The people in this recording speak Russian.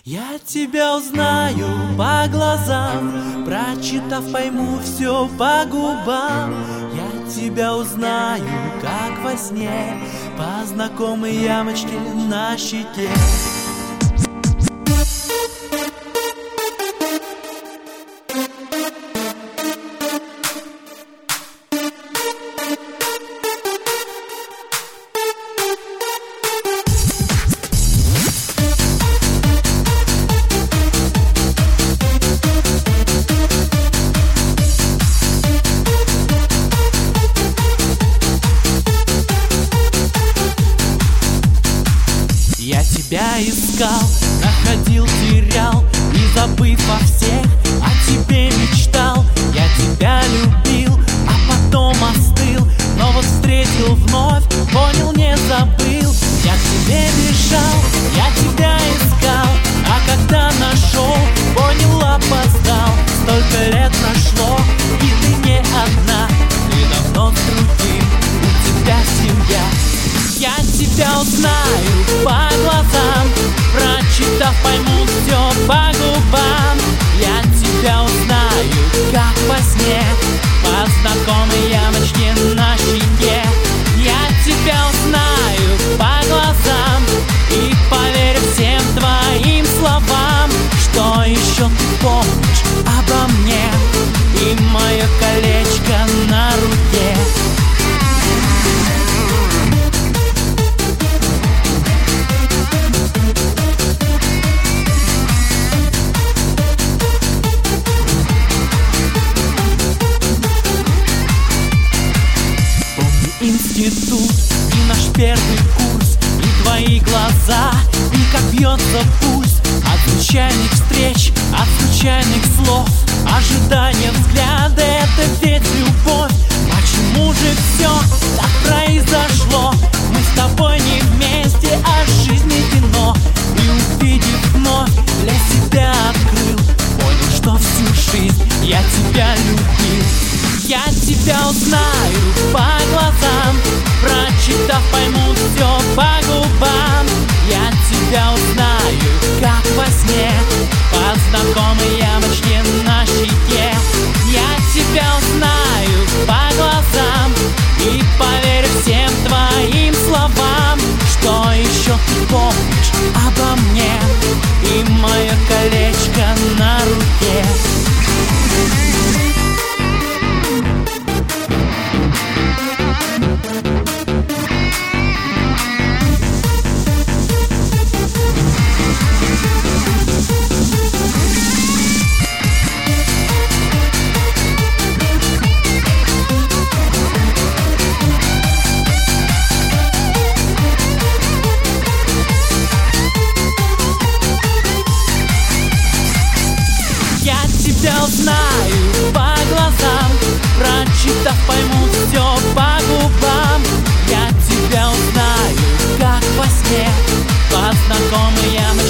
Я тебя узнаю по глазам, прочитав, пойму все по губам. Я тебя узнаю, как во сне, по знакомой ямочке на щеке. Я тебя искал, находил, терял, и забыв о всех, о тебе мечтал. Я тебя любил, а потом остыл, но вот встретил вновь, понял, не забыл. Я к тебе бежал, я тебя искал, а когда нашел, понял, опоздал. Столько лет прошло, и ты не одна, ты давно с другим, у тебя семья. Я тебя узнаю по глазам, прочитав, пойму все по губам. Я тебя узнаю, как во сне, по знакомой ямочке на щеке. Я тебя узнаю по глазам и поверю всем твоим словам. Что еще ты помнишь обо мне и мое колечко на руке? Институт и наш первый курс, и твои глаза, и как бьется пульс от случайных встреч, от случайных слов. Ожидание взгляда — это ведь любовь. Почему же все так произошло? Мы с тобой не вместе, а жизни кино. И увидев вновь, для себя открыл, понял, что всю жизнь я тебя любил. Я тебя узнаю по глазам, прочитав, пойму все по губам. Я тебя узнаю, как во сне, по знакомой ямочке на щеке. Я тебя узнаю по глазам и поверю всем твоим словам. Что еще ты помнишь обо мне и мое колечко на руке? Я узнаю по глазам, прочитав, пойму все по губам. Я тебя узнаю, как во сне, по знакомой ямочке